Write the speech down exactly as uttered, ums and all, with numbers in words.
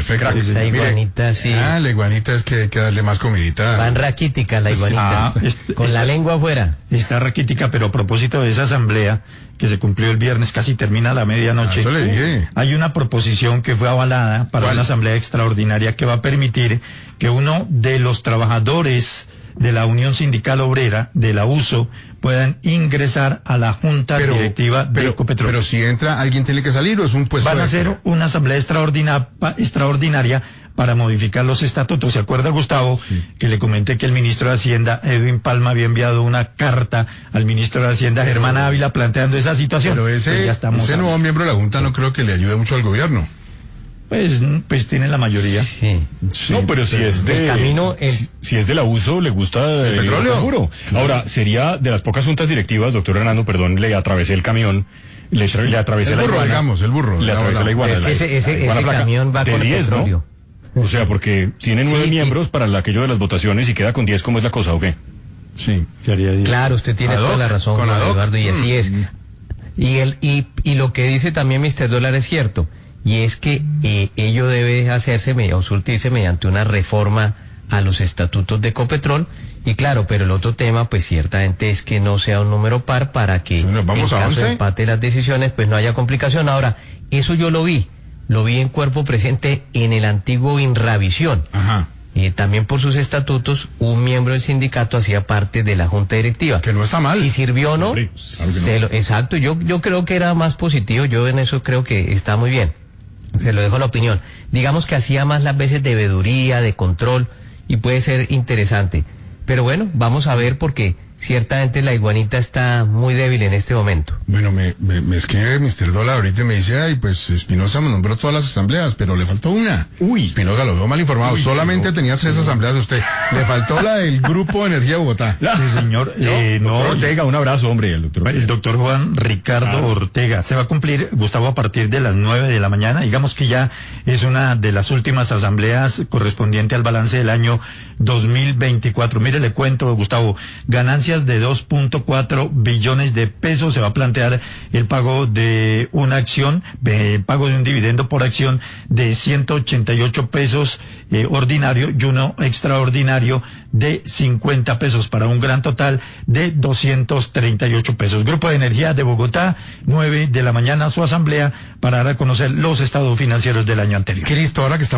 perfecto. La iguanita, sí. Ah, la iguanita es que hay que darle más comidita. Van raquítica la iguanita. Ah, este, con esta, la lengua afuera. Está raquítica, pero a propósito de esa asamblea que se cumplió el viernes, casi termina a la medianoche. Ah, eso le dije. Hay una proposición que fue avalada para ¿Cuál? una asamblea extraordinaria que va a permitir que uno de los trabajadores de la Unión Sindical Obrera, de la U S O, puedan ingresar a la Junta Pero, Directiva de pero, Ecopetrol. pero si entra, ¿alguien tiene que salir o es un puesto Van a extra? hacer una asamblea extraordinaria, extraordinaria para modificar los estatutos. ¿Se acuerda, Gustavo, Sí. que le comenté que el ministro de Hacienda, Edwin Palma, había enviado una carta al ministro de Hacienda, Germán Ávila, planteando esa situación? Pero ese, Pues ya estamos ese nuevo hablando. miembro de la Junta no creo que le ayude mucho al gobierno. Pues, pues tiene la mayoría. Sí. Sí, No, pero si es de... El camino, el- si, si es de la U S O, le gusta el, petróleo? seguro. Ahora, sería de las pocas juntas directivas, doctor Hernando, perdón, le atravesé el camión, le, tra- le atravesé El la burro, iguana. digamos, el burro. Le La- atravesé la- la iguana. es que la- ese, ese, la iguana ese flaca. camión va De con el diez, ¿no? petróleo. O sea, porque tiene nueve Sí, miembros para la, aquello de las votaciones y queda con diez, ¿cómo es la cosa o qué? Sí. ¿Qué haría Díaz? Claro, usted tiene Ad hoc, toda la razón, con Juan ad hoc. Eduardo, y así Mm. es. Y, el, y, y lo que dice también mister Dólar es cierto, y es que eh, ello debe hacerse me- o surtirse mediante una reforma a los estatutos de Ecopetrol, y claro, pero el otro tema, pues ciertamente es que no sea un número par para que Bueno, vamos en a caso once. de empate de las decisiones, pues no haya complicación. Ahora, eso yo lo vi, lo vi en cuerpo presente en el antiguo Inravisión. Ajá. Eh, también por sus estatutos, un miembro del sindicato hacía parte de la junta directiva. Que no está mal. Si sirvió o no, Hombre, claro que no. se lo- exacto, yo, yo creo que era más positivo, yo en eso creo que está muy bien. Se lo dejo a la opinión. Digamos que hacía más las veces de veeduría, de control, y puede ser interesante. Pero bueno, vamos a ver porque ciertamente la iguanita está muy débil en este momento. Bueno, me, me, me escribe mister Dólar ahorita y me dice, ay, pues Espinosa me nombró todas las asambleas, pero le faltó una. Uy. Espinosa lo veo mal informado. Uy, Solamente no. tenía tres asambleas usted. Le faltó la del Grupo Energía Bogotá. Sí, señor. Eh, Doctor no, Ortega, un abrazo, hombre, el doctor. el doctor Juan Ricardo Claro. Ortega. Se va a cumplir, Gustavo, a partir de las nueve de la mañana. Digamos que ya es una de las últimas asambleas correspondiente al balance del año dos mil veinticuatro. Mire, le cuento, Gustavo, ganancias de dos punto cuatro billones de pesos. Se va a plantear el pago de una acción, eh, pago de un dividendo por acción de ciento ochenta y ocho pesos eh, ordinario y uno extraordinario de cincuenta pesos para un gran total de doscientos treinta y ocho pesos. Grupo de Energía de Bogotá, nueve de la mañana, su asamblea para dar a conocer los estados financieros del año anterior. Cristo, ahora que estamos